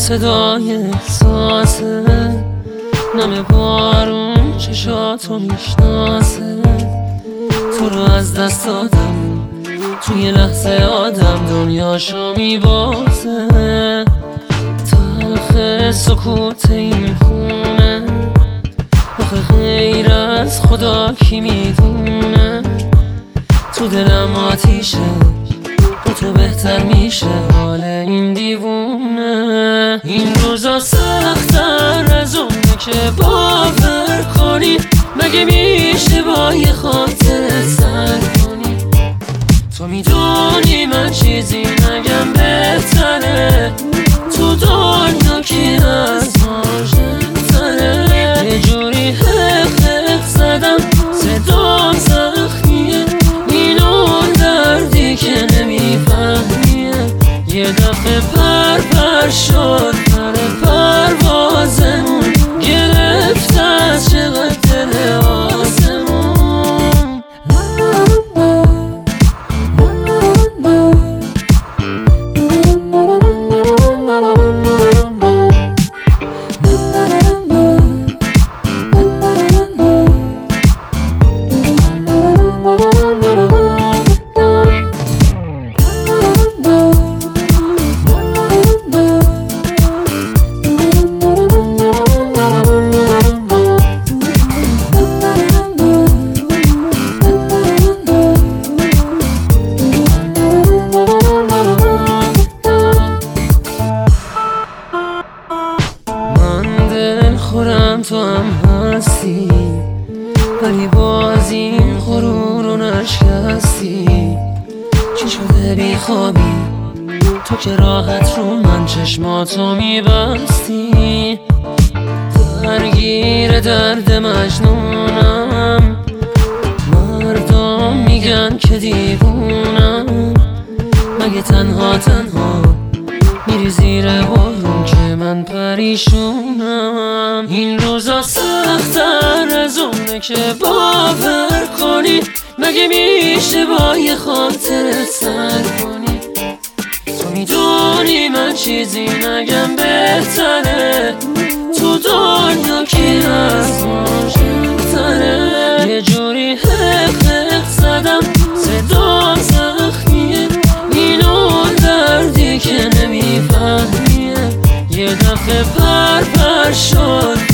صدای احساسه، نم بارون چشاتو میشناسه. تو رو از دست دادم، توی لحظه آدم دنیاشو میبازه. تلخ سکوت این خونه، آخه غیر از خدا کی میدونه. تو دلم آتیشه، با تو بهتر میشه حال این دیوونه. این روزا سخت‌تر از اونه که باور کنی، مگه میشه با یه خاطر سر کنی؟ تو میدونی من چیزی نگم بهتره، تو دنیا کی از ما ژن‌تره. یه جوری حق زدم صدام زخمیه، این اون دردی که نمیفهمیه. یه دفعه پر شد پر پروازمون، گرفت از چقدر دل آسمون. خورم تو هم هستی، ولی باز این غرور رو نشکستی. چی شده بی خوابی تو که راحت رو من چشماتو میبستی؟ درگیر درد مجنونم، مردم میگن که دیوونم. مگه تنها میری زیر بارون که من پریشونم؟ این روزا سخت‌تر از اونه که باور کنی، مگه میشه با یه خاطر سر کنی؟ تو میدونی من چیزی نگم بهتره، تو دنیا کی از ما ژن‌تره. یه جوری حق زدم صدام زخمیه، این اون دردی که نمیفهمیه. یه دفعه پر شد